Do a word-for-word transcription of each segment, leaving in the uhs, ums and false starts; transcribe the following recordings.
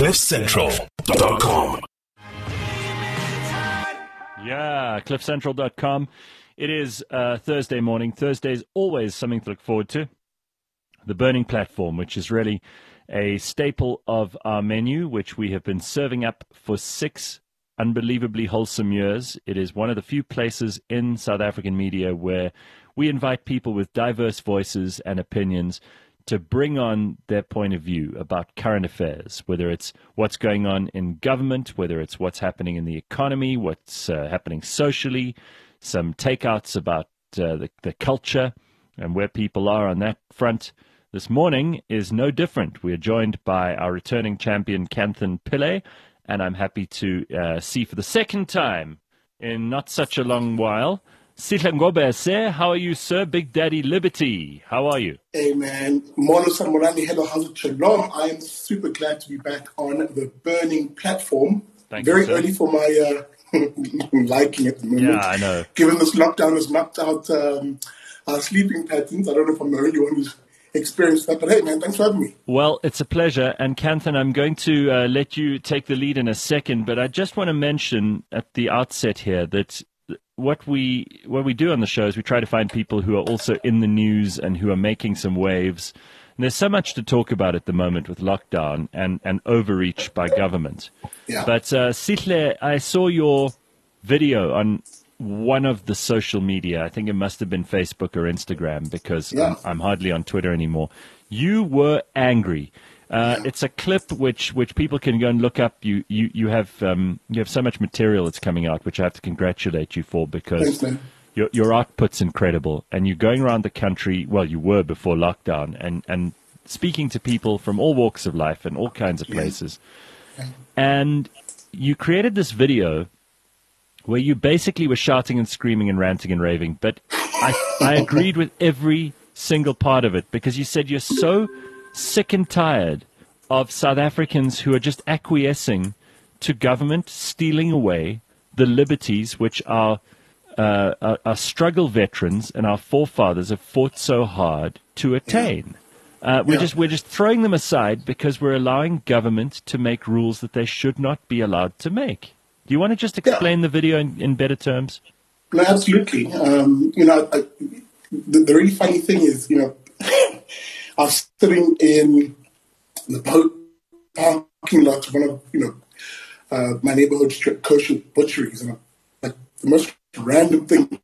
cliff central dot com. Yeah, cliff central dot com. It is uh, Thursday morning. Thursday is always something to look forward to. The Burning Platform, which is really a staple of our menu, which we have been serving up for six unbelievably wholesome years. It is one of the few places in South African media where we invite people with diverse voices and opinions to bring on their point of view about current affairs, whether it's what's going on in government, whether it's what's happening in the economy, what's uh, happening socially, some takeouts about uh, the, the culture and where people are on that front. This morning is no different. We are joined by our returning champion, Kanthan Pillay, and I'm happy to uh, see for the second time in not such a long while, Sihle Ngobese. How are you, sir? Big Daddy Liberty. How are you? Hey, man. Molo Samorani, hello, how's it? Shalom. I am super glad to be back on the Burning Platform. Thank Very you, sir. early for my uh, liking at the moment. Yeah, I know. Given this lockdown has knocked out um, our sleeping patterns, I don't know if I'm the only one who's experienced that. But hey, man, thanks for having me. Well, it's a pleasure. And Kanthan, I'm going to uh, let you take the lead in a second, but I just want to mention at the outset here that what we what we do on the show is we try to find people who are also in the news and who are making some waves. And there's so much to talk about at the moment with lockdown and, and overreach by government. Yeah. But uh, Sihle, I saw your video on one of the social media. I think it must have been Facebook or Instagram because Yeah. I'm, I'm hardly on Twitter anymore. You were angry. Uh, it's a clip which, which people can go and look up. You you you have um, you have so much material that's coming out, which I have to congratulate you for because Thanks, man. your your output's incredible, and you're going around the country. Well, you were before lockdown, and, and speaking to people from all walks of life and all kinds of places. Yeah. And you created this video where you basically were shouting and screaming and ranting and raving, but I I agreed with every single part of it because you said you're so sick and tired of South Africans who are just acquiescing to government stealing away the liberties which our, uh, our, our struggle veterans and our forefathers have fought so hard to attain. Uh, we're Yeah. just we're just throwing them aside because we're allowing government to make rules that they should not be allowed to make. Do you want to just explain the video in, in better terms? No, absolutely. Um, you know, I, the, the really funny thing is, you know, I was sitting in the po- parking lot of one of, you know, uh, my neighborhood kosher butcheries, and I'm, like the most random thing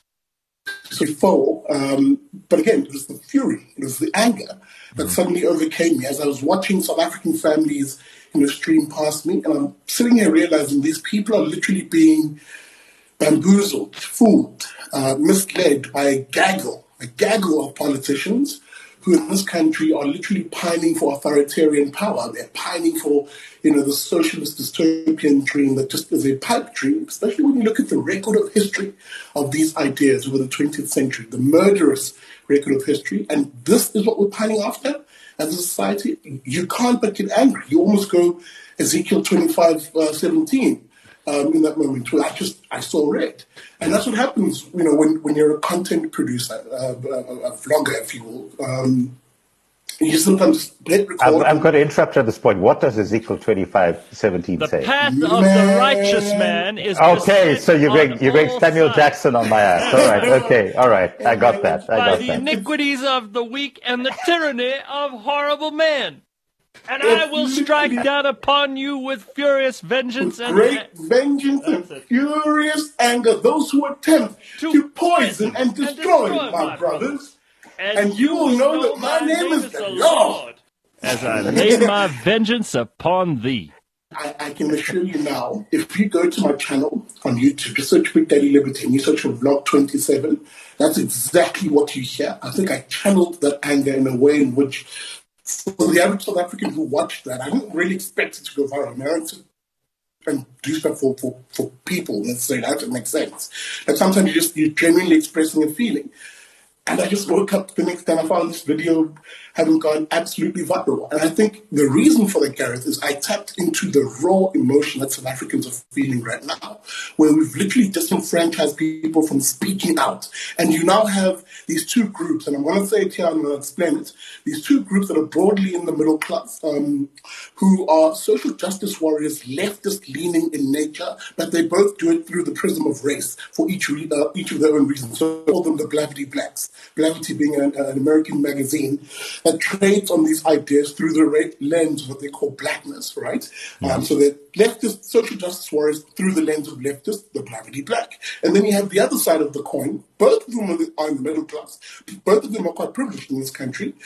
to fall. Um, but again, it was the fury, it was the anger that suddenly overcame me as I was watching South African families, you know, stream past me, and I'm sitting here realizing these people are literally being bamboozled, fooled, uh, misled by a gaggle, a gaggle of politicians who in this country are literally pining for authoritarian power. They're pining for, you know, the socialist dystopian dream that just is a pipe dream, especially when you look at the record of history of these ideas over the twentieth century, the murderous record of history. And this is what we're pining after as a society. You can't but get angry. You almost go Ezekiel twenty-five, uh, seventeen. Um, in that moment, where I just I saw red, and that's what happens, you know, when, when you're a content producer, uh, a, a vlogger, if you will. Um, you sometimes hit record. I'm, I'm going to interrupt at this point. What does Ezekiel twenty-five seventeen The say? path of Man. the righteous man is Okay, beset so you're going on you're going all Samuel sides Jackson on my ass. All right, okay, all right, I got that. I by got the that. iniquities of the weak and the tyranny of horrible men. And I will strike down upon you with furious vengeance With and great vengeance and furious anger, those who attempt To to, poison and and destroy, destroy my, my brothers. and, And you will know that my name is the Lord. as I lay my vengeance upon thee. I, I can assure you now, if you go to my channel on YouTube, just search Big Daddy Liberty and you search for Vlog twenty-seven, that's exactly what you hear. I think I channeled that anger in a way in which, for the average South African who watched that, I didn't really expect it to go viral. I mean, and do stuff for, for, for people, let's say that, it makes sense. And sometimes you just, you're genuinely expressing a feeling. And I just woke up the next day and I found this video having gone absolutely viral. And I think the reason for that, Gareth, is I tapped into the raw emotion that South Africans are feeling right now, where we've literally disenfranchised people from speaking out. And you now have these two groups, and I'm going to say it here and I'll explain it, these two groups that are broadly in the middle class, um, who are social justice warriors, leftist-leaning in nature, but they both do it through the prism of race for each, re- uh, each of their own reasons. So I call them the Blavity Blacks. Blavity being an, an American magazine that trades on these ideas through the ra- lens of what they call blackness, right? Yeah. Um, so they're leftist social justice warriors through the lens of leftist, the Blavity Black. And then you have the other side of the coin. Both of them are, the, are in the middle class. Both of them are quite privileged in this country.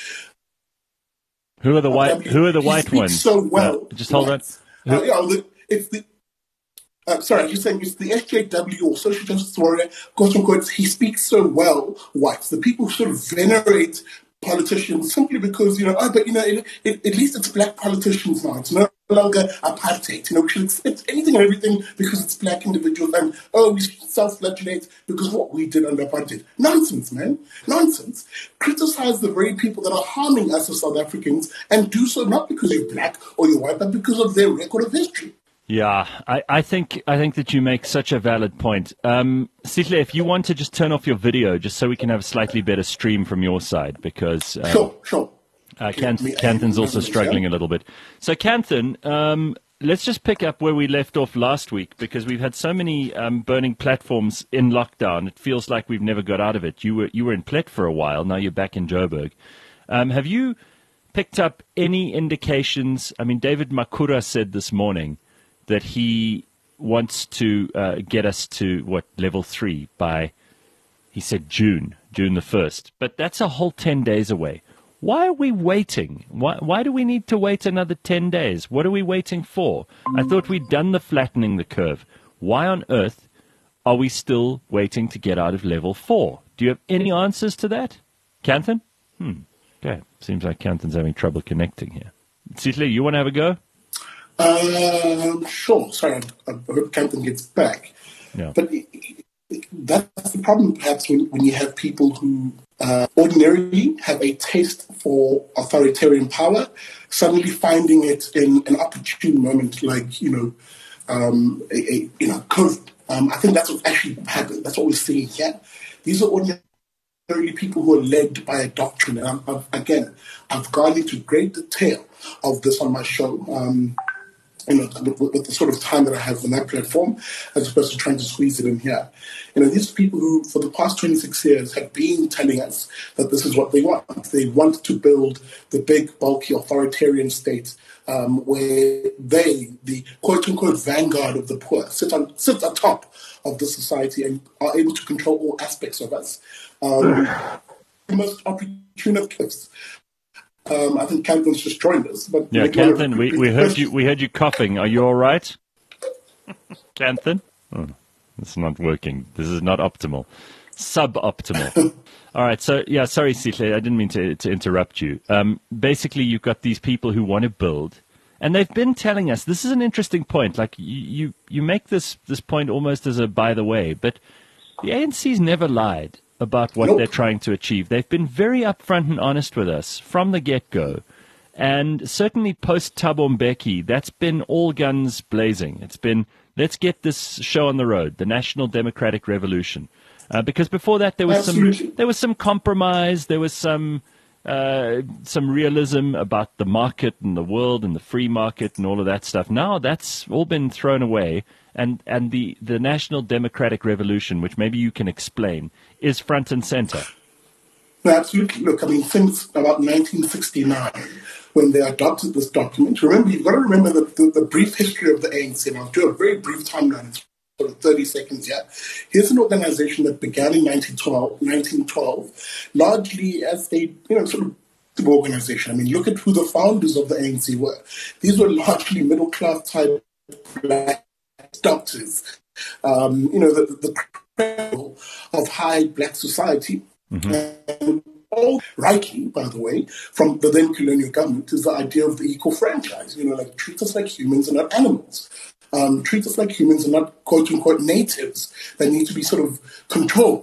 Who are the white? Who are the white ones? So well, uh, just hold on. Uh, yeah, the, it's the. Uh, sorry, I'm just saying it's the S J W or social justice warrior, quote unquote. He speaks so well, whites. The people sort of venerate politicians simply because, you know, oh, but, you know, it, it, at least it's black politicians now. It's no longer apartheid. You know, we should accept anything and everything because it's black individuals. And, oh, we self-flagellate because of what we did under apartheid. Nonsense, man. Nonsense. Criticize the very people that are harming us as South Africans and do so not because you're black or you're white, but because of their record of history. Yeah, I, I think I think that you make such a valid point. Um, Sihle, if you want to just turn off your video, just so we can have a slightly better stream from your side, because um, sure, sure. Uh, Canthan's also struggling a little bit. So, Canthan, um, let's just pick up where we left off last week, because we've had so many um, burning platforms in lockdown. It feels like we've never got out of it. You were you were in Plet for a while. Now you're back in Joburg. Um, have you picked up any indications? I mean, David Makura said this morning that he wants to uh, get us to, what, level three by, he said June, June the first. But that's a whole ten days away. Why are we waiting? Why, why do we need to wait another ten days? What are we waiting for? I thought we'd done the flattening the curve. Why on earth are we still waiting to get out of level four? Do you have any answers to that? Canthan? Hmm. Okay. Seems like Canthan's having trouble connecting here. Sihle, you want to have a go? Um, sure. Sorry, I, I hope Canthan gets back. Yeah. But it, it, that's the problem, perhaps, when, when you have people who uh, ordinarily have a taste for authoritarian power, suddenly finding it in an opportune moment, like, you know, um, a, a, you know, COVID. Um, I think that's what actually happened. That's what we're seeing here. These are ordinarily people who are led by a doctrine. And I'm, I've, again, I've gone into great detail of this on my show. Um, You know, with, with the sort of time that I have on that platform, as opposed to trying to squeeze it in here. You know, these are people who, for the past twenty-six years, have been telling us that this is what they want. They want to build the big, bulky, authoritarian state um, where they, the quote-unquote vanguard of the poor, sit on sit atop of the society and are able to control all aspects of us. Um, the most opportune of gifts. Um, I think Canthan's just joined us. But yeah, Canthan, we, we heard you. We heard you coughing. Are you all right, Canthan? Oh, it's not working. This is not optimal. Suboptimal. All right. So yeah, sorry, Sihle, I didn't mean to to interrupt you. Um, basically, you've got these people who want to build, and they've been telling us. This is an interesting point. Like you, you, you make this this point almost as a by the way, but the A N C's never lied about what nope. they're trying to achieve. They've been very upfront and honest with us from the get-go. And certainly post-Thabo Mbeki, that's been all guns blazing. It's been, let's get this show on the road, the National Democratic Revolution. Uh, because before that, there was Absolutely. some there was some compromise, there was some uh, some realism about the market and the world and the free market and all of that stuff. Now that's all been thrown away. And and the, the National Democratic Revolution, which maybe you can explain, is front and center. No, absolutely. Look, I mean, since about nineteen sixty-nine, when they adopted this document, remember, you've got to remember the, the, the brief history of the A N C, and I'll do a very brief timeline. It's sort of thirty seconds here. Here's an organization that began in nineteen twelve, nineteen twelve, largely as a, you know, sort of organization. I mean, look at who the founders of the A N C were. These were largely middle-class type black doctors, um, you know, the, the cradle of high black society. Mm-hmm. And all rightly, by the way, from the then colonial government is the idea of the equal franchise, you know, like treat us like humans and not animals. Um, treat us like humans and not quote-unquote natives that need to be sort of controlled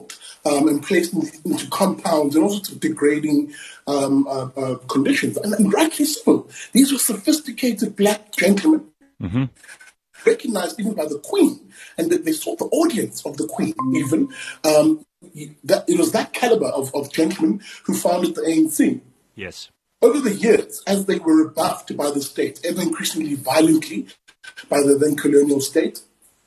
um, and placed in, into compounds and all sorts of degrading um, uh, uh, conditions. And, and rightly so. These were sophisticated black gentlemen, mm-hmm. recognized even by the Queen, and they saw the audience of the Queen even. Um, that, it was that caliber of, of gentlemen who founded the A N C. Yes. Over the years, as they were rebuffed by the state, ever increasingly violently by the then colonial state,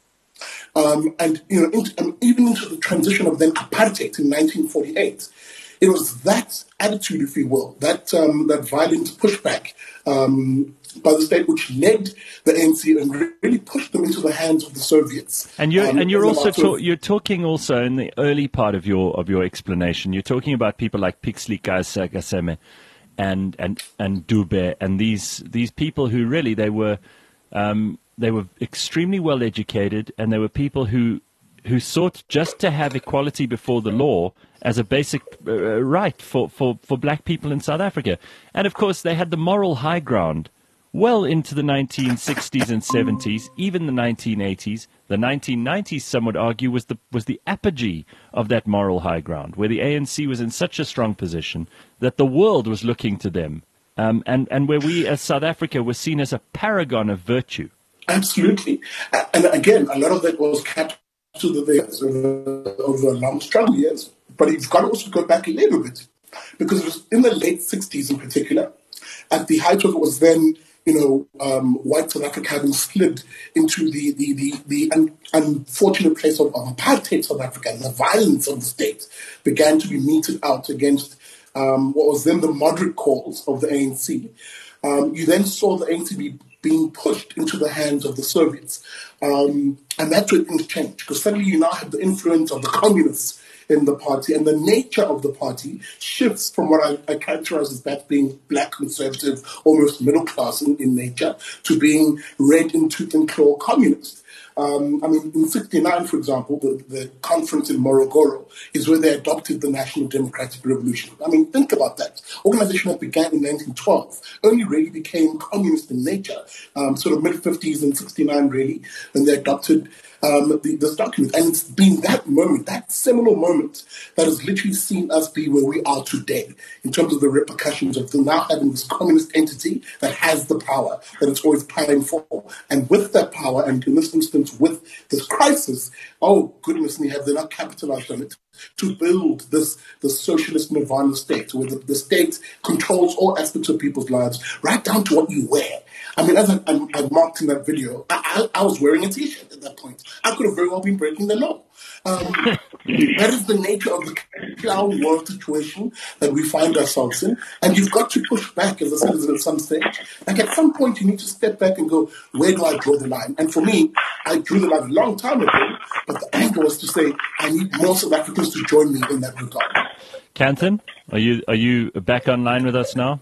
um, and you know, into, um, even into the transition of then apartheid in nineteen forty-eight, it was that attitude, if you will, that um, that violent pushback um, by the state, which led the A N C and really pushed them into the hands of the Soviets. And you're um, and you're also ta- of, you're talking also in the early part of your of your explanation. You're talking about people like Pixley Gaseme and and and Dube and these these people who really they were um, they were extremely well educated, and they were people who who sought just to have equality before the law as a basic uh, right for, for, for black people in South Africa. And of course they had the moral high ground well into the nineteen sixties and seventies, even the nineteen eighties. The nineteen nineties, some would argue, was the was the apogee of that moral high ground, where the A N C was in such a strong position that the world was looking to them, um, and, and where we as South Africa were seen as a paragon of virtue. Absolutely. And again, a lot of that was kept to the years, over, over long, strong years. But you've got to also go back a little bit, because it was in the late sixties in particular, at the height of it was then, you know, um, white South Africa having slid into the the, the, the un- unfortunate place of, of apartheid South Africa, and the violence of the state began to be meted out against um, what was then the moderate cause of the A N C. Um, you then saw the A N C be, being pushed into the hands of the Soviets. Um, and that's where things changed, because suddenly you now have the influence of the communists in the party, and the nature of the party shifts from what I, I characterize as that being black, conservative, almost middle class in, in nature, to being red in tooth and claw communist. Um, I mean, in sixty-nine, for example, the, the conference in Morogoro is where they adopted the National Democratic Revolution. I mean, think about that. Organization that began in nineteen twelve only really became communist in nature, um, sort of mid-fifties and sixty-nine, really, when they adopted um, the, this document. And it's been that moment, that seminal moment, that has literally seen us be where we are today in terms of the repercussions of the now having this communist entity that has the power that it's always planning for. And with that power, and in this instance, with this crisis, oh goodness me, have they not capitalized on it to build this, this socialist nirvana state where the, the state controls all aspects of people's lives, right down to what you wear. I mean, as I, I, I marked in that video, I, I, I was wearing a T-shirt at that point. I could have very well been breaking the law. Um, that is the nature of the clown world situation that we find ourselves in. And you've got to push back as a citizen at some stage. Like at some point, you need to step back and go, where do I draw the line? And for me, I drew the line a long time ago, but the angle was to say, I need more South Africans to join me in that regard. Kanthan, are you are you back online with us now?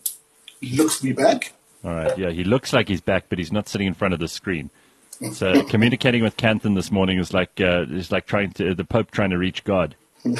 He looks to be back. All right, yeah, he looks like he's back, but he's not sitting in front of the screen. So communicating with Kanthan this morning was like uh, is like trying to the Pope trying to reach God.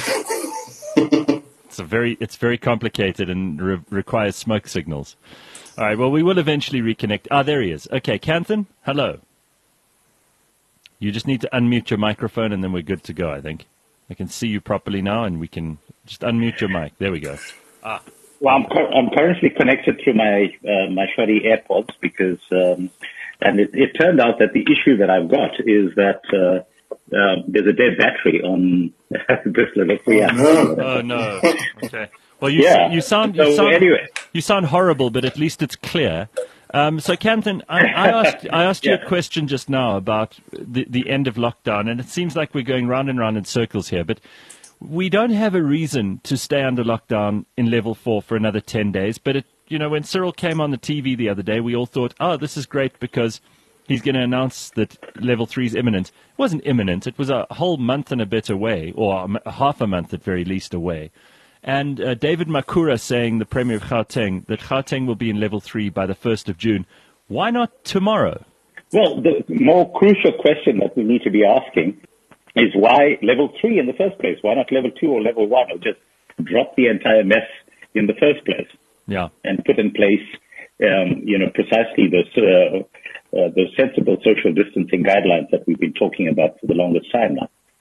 It's a very it's very complicated and re- requires smoke signals. All right, well, we will eventually reconnect. Ah, there he is. Okay, Kanthan, hello. You just need to unmute your microphone, and then we're good to go, I think. I can see you properly now, and we can just unmute your mic. There we go. Ah. Well, I'm, cu- I'm currently connected through my uh, my shoddy AirPods because, um, and it, it turned out that the issue that I've got is that uh, uh, there's a dead battery on this little free app. Oh no! Okay. Well, you yeah. you sound you so sound anyway. you sound horrible, but at least it's clear. Um, so, Kanthan, I, I asked I asked yeah. you a question just now about the the end of lockdown, and it seems like we're going round and round in circles here, but. We don't have a reason to stay under lockdown in level four for another ten days. But, it, you know, when Cyril came on the T V the other day, we all thought, oh, this is great because he's going to announce that level three is imminent. It wasn't imminent. It was a whole month and a bit away, or a half a month at very least away. And uh, David Makura saying, the Premier of Gauteng, that Gauteng will be in level three by the first of June. Why not tomorrow? Well, the more crucial question that we need to be asking is why level three in the first place? Why not level two or level one, or just drop the entire mess in the first place? Yeah, and put in place, um, you know, precisely those uh, uh, those sensible social distancing guidelines that we've been talking about for the longest time now.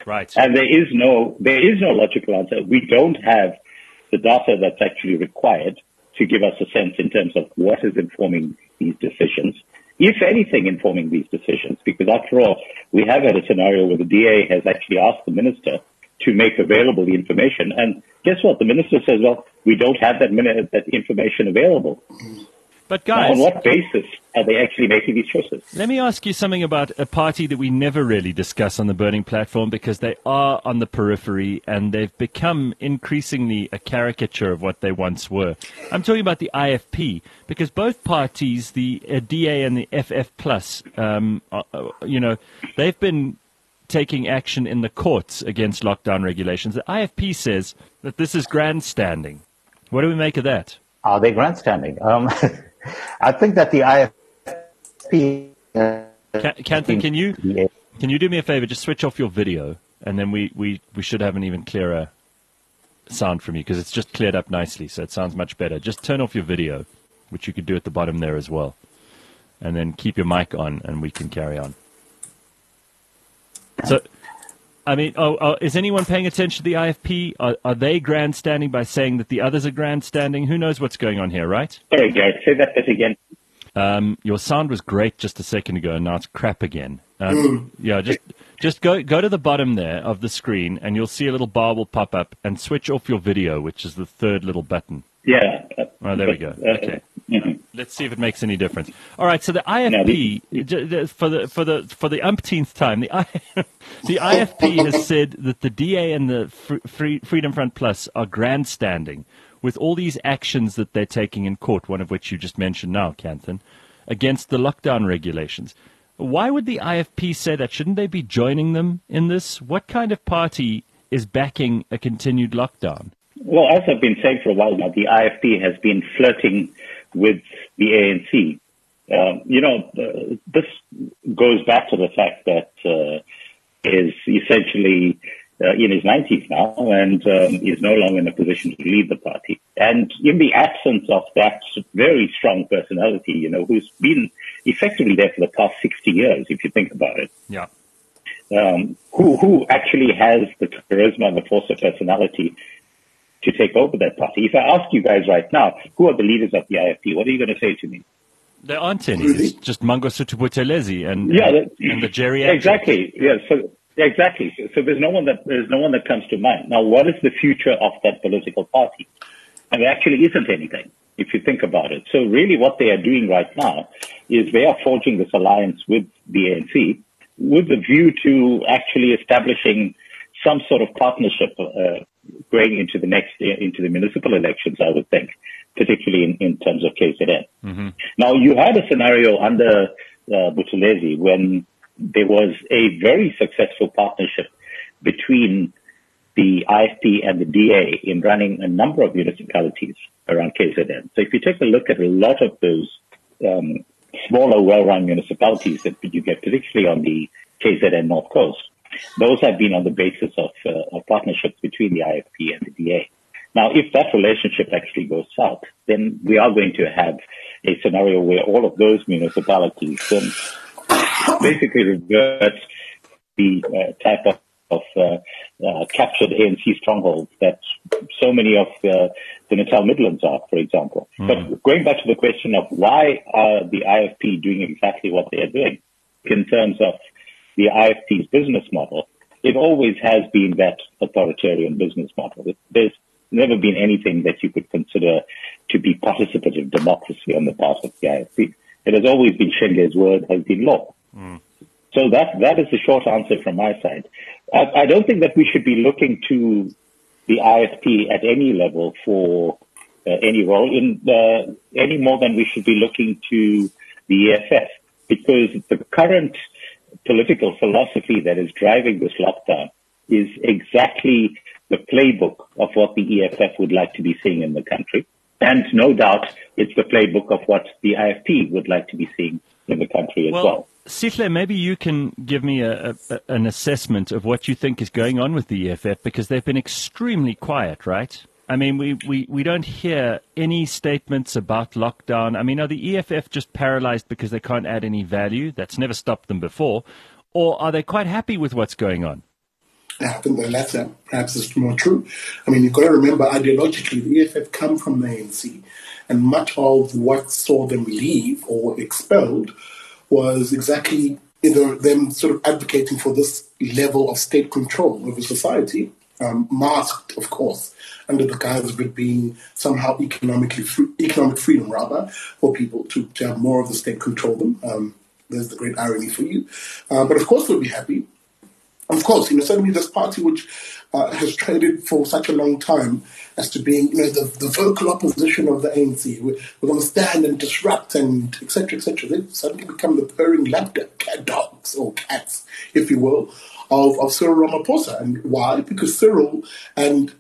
Right. And there is no there is no logical answer. We don't have the data that's actually required to give us a sense in terms of what is informing these decisions, if anything informing these decisions, because after all, we have had a scenario where the D A has actually asked the minister to make available the information. And guess what? The minister says, well, we don't have that, min- that information available. But guys, now, on what basis are they actually making these choices? Let me ask you something about a party that we never really discuss on the Burning Platform, because they are on the periphery and they've become increasingly a caricature of what they once were. I'm talking about the I F P, because both parties, the uh, D A and the F F Plus, um, uh, uh, you know, they've been taking action in the courts against lockdown regulations. The I F P says that this is grandstanding. What do we make of that? Are they grandstanding? Um, I think that the I F P... Uh, Kanthan, can you can you do me a favor? Just switch off your video, and then we, we, we should have an even clearer sound from you, because it's just cleared up nicely, so it sounds much better. Just turn off your video, which you could do at the bottom there as well, and then keep your mic on, and we can carry on. So, I mean, oh, oh, is anyone paying attention to the I F P? Are, are they grandstanding by saying that the others are grandstanding? Who knows what's going on here, right? Sorry, Gareth, say that bit again. Um, your sound was great just a second ago, and now it's crap again. Um, yeah, just just go go to the bottom there of the screen, and you'll see a little bar will pop up, and switch off your video, which is the third little button. Yeah. Oh, there we go. Okay. Mm-hmm. Let's see if it makes any difference. All right. So the I F P, for the for the for the umpteenth time, the I, the I F P has said that the D A and the Free, Freedom Front Plus are grandstanding with all these actions that they're taking in court. One of which you just mentioned now, Kanthan, against the lockdown regulations. Why would the I F P say that? Shouldn't they be joining them in this? What kind of party is backing a continued lockdown? Well, as I've been saying for a while now, the I F P has been flirting with the A N C. Um, you know, uh, this goes back to the fact that uh, is essentially uh, in his nineties now and um, is no longer in a position to lead the party. And in the absence of that very strong personality, you know, who's been effectively there for the past sixty years, if you think about it. Yeah. Um, who, who actually has the charisma and the force of personality to take over that party? If I ask you guys right now, who are the leaders of the I F P, what are you going to say to me? There aren't any. It's just Mangosuthu Buthelezi and, yeah, and, and the geriatric. Exactly. Yeah. So exactly. So, so there's no one that there's no one that comes to mind. Now, what is the future of that political party? And there actually isn't anything, if you think about it. So really, what they are doing right now is they are forging this alliance with the A N C with the view to actually establishing some sort of partnership uh, going into the next into the municipal elections, I would think, particularly in, in terms of K Z N. Mm-hmm. Now, you had a scenario under uh, Buthelezi when there was a very successful partnership between the I F P and the D A in running a number of municipalities around K Z N. So if you take a look at a lot of those um, smaller, well-run municipalities that you get, particularly on the K Z N North Coast, those have been on the basis of, uh, of partnerships between the I F P and the D A. Now, if that relationship actually goes south, then we are going to have a scenario where all of those municipalities then basically revert the uh, type of, of uh, uh, captured A N C strongholds that so many of uh, the Natal Midlands are, for example. Mm. But going back to the question of why are the I F P doing exactly what they are doing in terms of the I F P's business model, it always has been that authoritarian business model. There's never been anything that you could consider to be participative democracy on the part of the I F P. It has always been Shenge's word has been law. Mm. So that that is the short answer from my side. I, I don't think that we should be looking to the I F P at any level for uh, any role in uh, any more than we should be looking to the E F F, because the current political philosophy that is driving this lockdown is exactly the playbook of what the E F F would like to be seeing in the country. And no doubt it's the playbook of what the I F P would like to be seeing in the country as well. well. Sihle, maybe you can give me a, a, an assessment of what you think is going on with the E F F, because they've been extremely quiet, right? I mean, we, we, we don't hear any statements about lockdown. I mean, are the E F F just paralyzed because they can't add any value? That's never stopped them before. Or are they quite happy with what's going on? I think the latter perhaps is more true. I mean, you've got to remember, ideologically, the E F F come from the A N C, and much of what saw them leave or expelled was exactly either them sort of advocating for this level of state control over society, um, masked, of course, under the guise of it being somehow economically free, economic freedom, rather, for people to, to have more of the state control them. Um, there's the great irony for you. Uh, but of course, we'll be happy. Of course, you know, certainly this party which uh, has traded for such a long time as to being, you know, the, the vocal opposition of the A N C. We're, we're going to stand and disrupt and et cetera, et cetera. They've suddenly become the purring lapdog cat dogs, or cats, if you will, of, of Cyril Ramaphosa. And why? Because Cyril and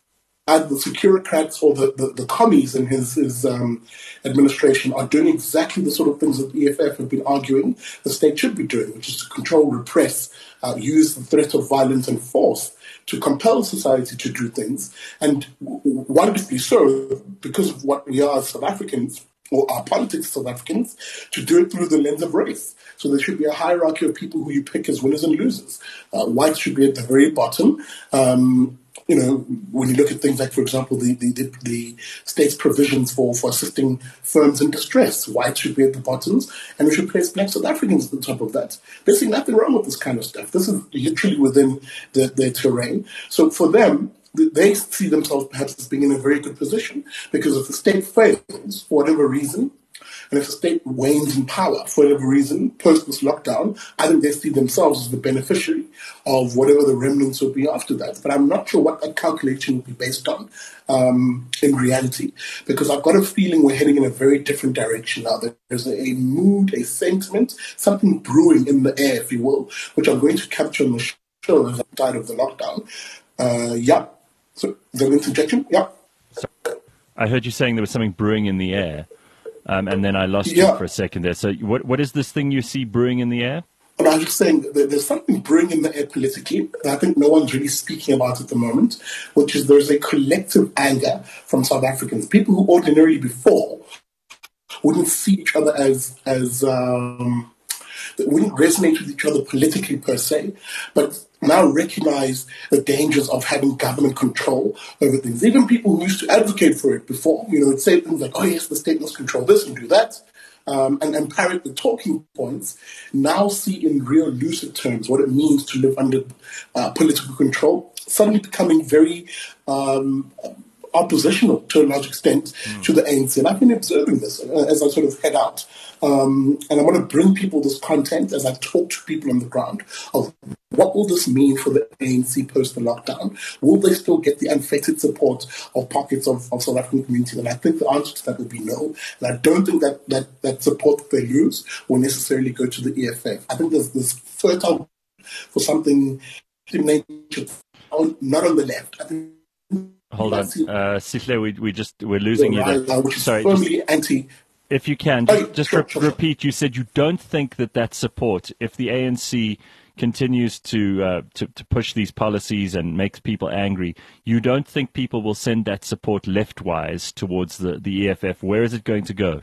and the Securocrats or the, the, the commies in his, his um, administration are doing exactly the sort of things that the E F F have been arguing the state should be doing, which is to control, repress, uh, use the threat of violence and force to compel society to do things. And wonderfully so, because of what we are as South Africans, or our politics as South Africans, to do it through the lens of race. So there should be a hierarchy of people who you pick as winners and losers. Uh, whites should be at the very bottom. Um, You know, when you look at things like, for example, the, the, the, the state's provisions for, for assisting firms in distress, whites should be at the bottoms, and we should place black South Africans at the top of that. There's nothing wrong with this kind of stuff. This is literally within the, their terrain. So for them, they see themselves perhaps as being in a very good position, because if the state fails for whatever reason, and if the state wanes in power for whatever reason, post this lockdown, I think they see themselves as the beneficiary of whatever the remnants will be after that. But I'm not sure what that calculation will be based on um, in reality, because I've got a feeling we're heading in a very different direction now. There's a, a mood, a sentiment, something brewing in the air, if you will, which I'm going to capture on the show as I'm tired of the lockdown. Uh, yeah. So, is that an interjection? Yeah. So, I heard you saying there was something brewing in the air. Um, and then I lost yeah. you for a second there. So what what is this thing you see brewing in the air? And I was just saying that there's something brewing in the air politically that I think no one's really speaking about at the moment, which is there's a collective anger from South Africans, people who ordinarily before wouldn't see each other as, as um, wouldn't resonate with each other politically per se, but now recognize the dangers of having government control over things. Even people who used to advocate for it before, you know, would say things like, oh yes, the state must control this and do that, um, and, and parrot the talking points, now see in real lucid terms what it means to live under uh, political control, suddenly becoming very um, oppositional to a large extent mm. to the A N C. And I've been observing this as I sort of head out. Um, and I want to bring people this content as I talk to people on the ground of what will this mean for the A N C post the lockdown? Will they still get the unfettered support of pockets of, of South African community? And I think the answer to that will be no. And I don't think that that, that support that they lose will necessarily go to the E F F. I think there's this fertile for something in nature, not on the left. I think Hold on, uh, Sihle, we we just we're losing you there. Which is Sorry, firmly just, anti. if you can, just, Oh, just sure, re- sure, sure. repeat. You said you don't think that that support, if the A N C continues to uh, to to push these policies and makes people angry, you don't think people will send that support leftwise towards the the E F F. Where is it going to go?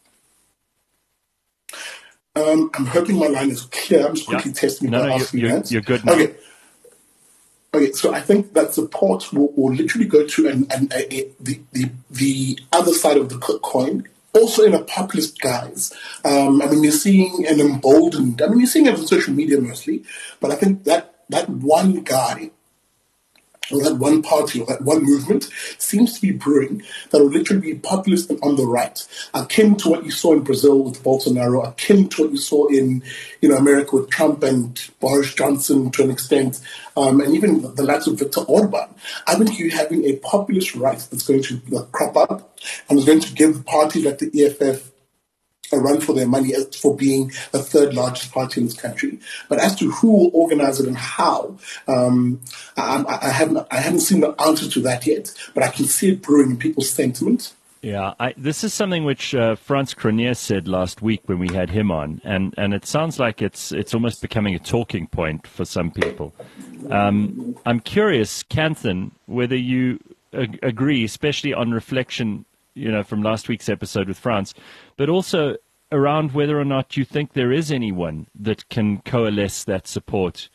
Um, I'm hoping my line is clear. I'm just quickly Yeah. testing No, by no, asking you're, you're, that. you're good now. Okay. Okay, so I think that support will, will literally go to an, an, a, a, the, the the other side of the coin, also in a populist guise. Um, I mean, you're seeing an emboldened, I mean, you're seeing it on social media mostly, but I think that that one guy, or that one party, or that one movement seems to be brewing that will literally be populist and on the right, akin to what you saw in Brazil with Bolsonaro, akin to what you saw in, you know, America with Trump and Boris Johnson to an extent, um, and even the likes of Viktor Orban. I think you're having a populist right that's going to uh, crop up and is going to give parties like the E F F a run for their money as for being the third largest party in this country. But as to who will organize it and how, um, I, I, haven't I haven't seen the answer to that yet, but I can see it brewing in people's sentiment. Yeah, I, this is something which uh, Frans Cronje said last week when we had him on, and, and it sounds like it's it's almost becoming a talking point for some people. Um, I'm curious, Kanthan, whether you ag- agree, especially on reflection, you know, from last week's episode with France, but also around whether or not you think there is anyone that can coalesce that support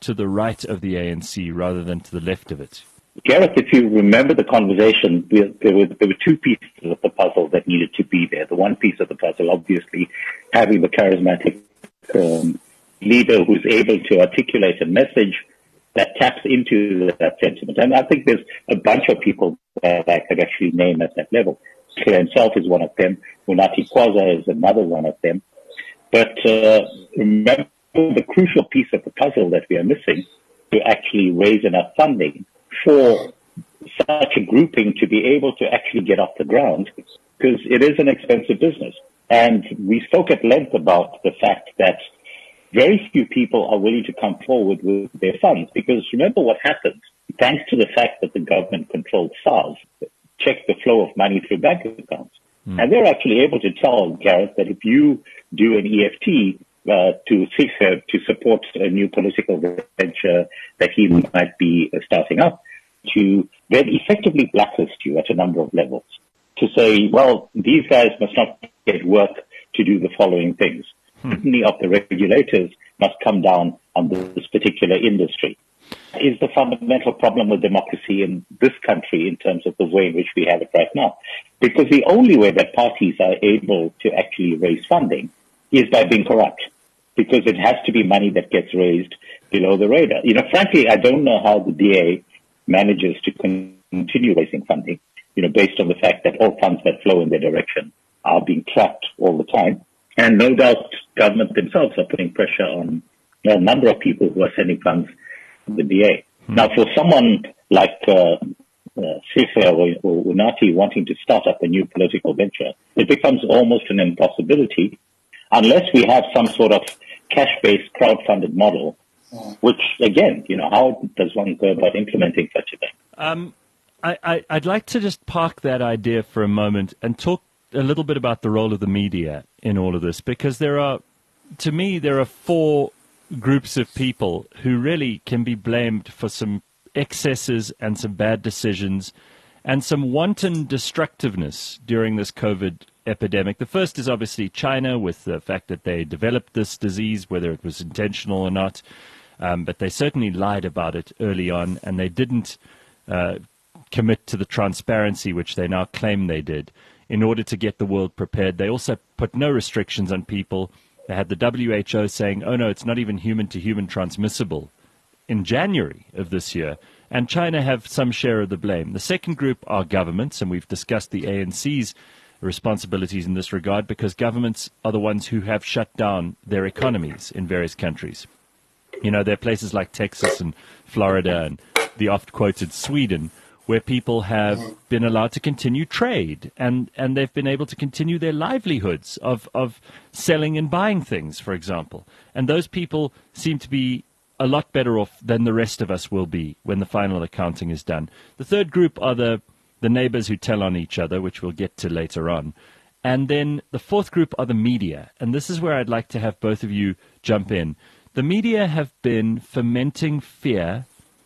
to the right of the A N C rather than to the left of it? Gareth, if you remember the conversation, there were, there were two pieces of the puzzle that needed to be there. The one piece of the puzzle, obviously, having the charismatic um, leader who's able to articulate a message that taps into that sentiment. And I think there's a bunch of people that I could actually name at that level. Sihle himself is one of them. Unathi Khwaza is another one of them. But uh, remember the crucial piece of the puzzle that we are missing to actually raise enough funding for such a grouping to be able to actually get off the ground, because it is an expensive business. And we spoke at length about the fact that very few people are willing to come forward with their funds, because remember what happened. Thanks to the fact that the government controlled SARS, checked the flow of money through bank accounts. Mm. And they're actually able to tell Gareth that if you do an E F T uh, to Sihle to support a new political venture that he might be uh, starting up, to then effectively blacklist you at a number of levels. To say, well, these guys must not get work to do the following things. Certainly of the regulators must come down on this particular industry. Is the fundamental problem with democracy in this country in terms of the way in which we have it right now? Because the only way that parties are able to actually raise funding is by being corrupt, because it has to be money that gets raised below the radar. You know, frankly, I don't know how the D A manages to continue raising funding, you know, based on the fact that all funds that flow in their direction are being tracked all the time. And no doubt government themselves are putting pressure on a number of people who are sending funds to the D A. Hmm. Now, for someone like uh, uh, Sihle or, or Unathi wanting to start up a new political venture, it becomes almost an impossibility unless we have some sort of cash-based crowd-funded model, which, again, you know, how does one go about implementing such a thing? Um, I, I, I'd like to just park that idea for a moment and talk a little bit about the role of the media in all of this, because there are, to me, there are four groups of people who really can be blamed for some excesses and some bad decisions and some wanton destructiveness during this COVID epidemic. The first is obviously China, with the fact that they developed this disease, whether it was intentional or not, um, but they certainly lied about it early on, and they didn't uh, commit to the transparency which they now claim they did in order to get the world prepared. They also put no restrictions on people. They had the W H O saying, oh, no, it's not even human-to-human transmissible in January of this year. And China have some share of the blame. The second group are governments, and we've discussed the A N C's responsibilities in this regard, because governments are the ones who have shut down their economies in various countries. You know, there are places like Texas and Florida and the oft-quoted Sweden, where people have been allowed to continue trade, and, and they've been able to continue their livelihoods of, of selling and buying things, for example. And those people seem to be a lot better off than the rest of us will be when the final accounting is done. The third group are the, the neighbors who tell on each other, which we'll get to later on. And then the fourth group are the media. And this is where I'd like to have both of you jump in. The media have been fomenting fear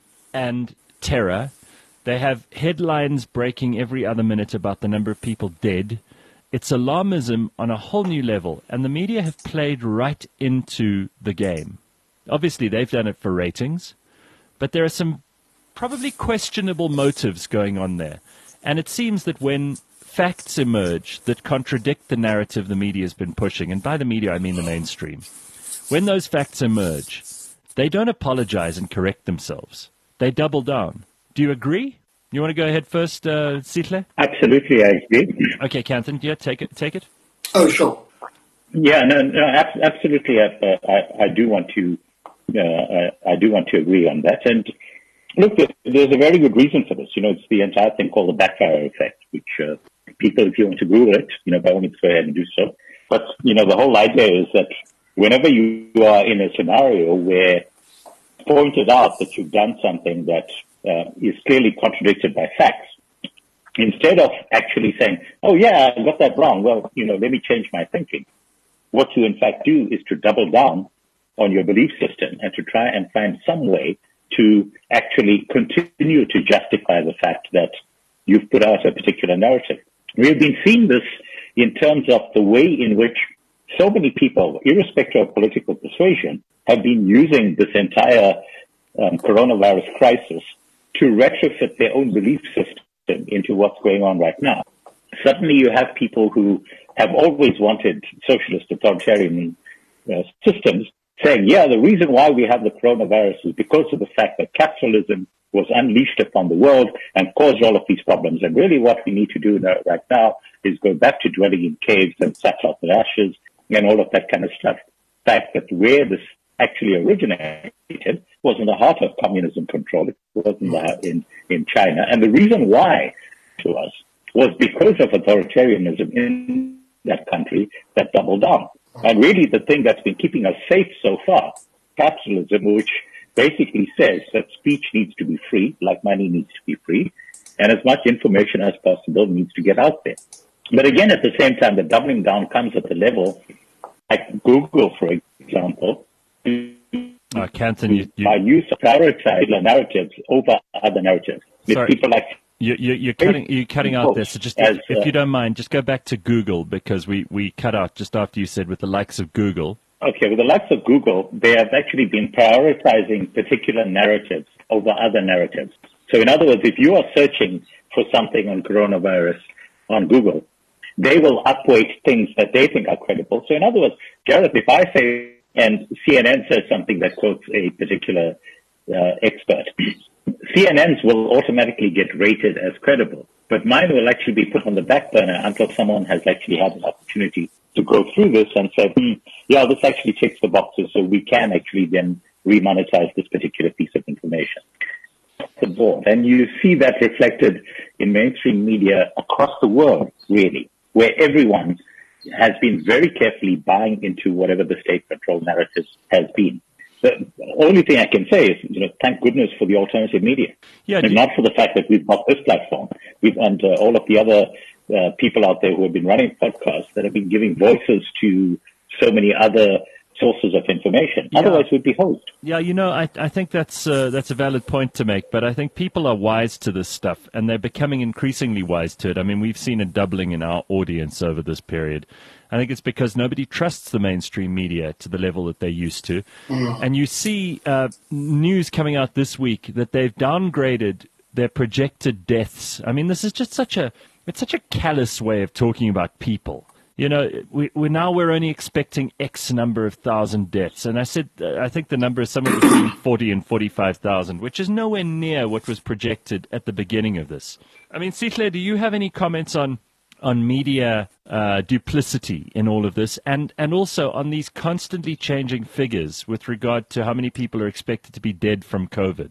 and terror. They have headlines breaking every other minute about the number of people dead. It's alarmism on a whole new level, and the media have played right into the game. Obviously, they've done it for ratings, but there are some probably questionable motives going on there. And it seems that when facts emerge that contradict the narrative the media has been pushing, and by the media I mean the mainstream, when those facts emerge, they don't apologize and correct themselves. They double down. Do you agree? You want to go ahead first, uh, Sihle? Absolutely, I agree. Okay, Kanthan, yeah, take it. Take it. Oh, sure. Yeah, no, no, ab- absolutely. I, I, I do want to, uh, I, I do want to agree on that. And look, there's a very good reason for this. You know, it's the entire thing called the backfire effect, which uh, people, if you want to Google it, you know, by all means, go ahead and do so. But you know, the whole idea is that whenever you are in a scenario where it's pointed out that you've done something that Uh, is clearly contradicted by facts, instead of actually saying, oh, yeah, I got that wrong, well, you know, let me change my thinking. What you, in fact, do is to double down on your belief system and to try and find some way to actually continue to justify the fact that you've put out a particular narrative. We have been seeing this in terms of the way in which so many people, irrespective of political persuasion, have been using this entire um, coronavirus crisis to retrofit their own belief system into what's going on right now. Suddenly you have people who have always wanted socialist authoritarian uh, systems saying, yeah, the reason why we have the coronavirus is because of the fact that capitalism was unleashed upon the world and caused all of these problems. And really what we need to do right now is go back to dwelling in caves and sacks of ashes and all of that kind of stuff. The fact that where this actually originated was in the heart of communism control. It was in, the, in, in China. And the reason why to us was because of authoritarianism in that country that doubled down. And really the thing that's been keeping us safe so far, capitalism, which basically says that speech needs to be free, like money needs to be free, and as much information as possible needs to get out there. But again, at the same time, the doubling down comes at the level, like Google, for example, uh, Canton, you, you... by use of prioritize narratives over other narratives. With people like You, you, you're cutting, you're cutting out there. So just, as, if, if you don't mind, just go back to Google, because we, we cut out just after you said with the likes of Google. Okay, with the likes of Google, they have actually been prioritizing particular narratives over other narratives. So in other words, if you are searching for something on coronavirus on Google, they will upweight things that they think are credible. So in other words, Gareth, if I say, and C N N says something that quotes a particular uh, expert, C N N's will automatically get rated as credible, but mine will actually be put on the back burner until someone has actually had an opportunity to go through this and say, hmm, yeah, this actually checks the boxes, so we can actually then remonetize this particular piece of information. The board. And you see that reflected in mainstream media across the world, really, where everyone has been very carefully buying into whatever the state-controlled narrative has been. The only thing I can say is, you know, thank goodness for the alternative media. Yeah, and not for the fact that we've got this platform. We've, and uh, all of the other uh, people out there who have been running podcasts that have been giving voices to so many other sources of information. Yeah. Otherwise, we'd be hosed. Yeah, you know, I, I think that's uh, that's a valid point to make, but I think people are wise to this stuff, and they're becoming increasingly wise to it. I mean, we've seen a doubling in our audience over this period. I think it's because nobody trusts the mainstream media to the level that they used to. Mm. And you see uh, news coming out this week that they've downgraded their projected deaths. I mean, this is just such a, it's such a callous way of talking about people. You know, we, we now we're only expecting X number of thousand deaths. And I said, uh, I think the number is somewhere between forty and forty-five thousand, which is nowhere near what was projected at the beginning of this. I mean, Sihle, do you have any comments on on media uh, duplicity in all of this, and, and also on these constantly changing figures with regard to how many people are expected to be dead from COVID?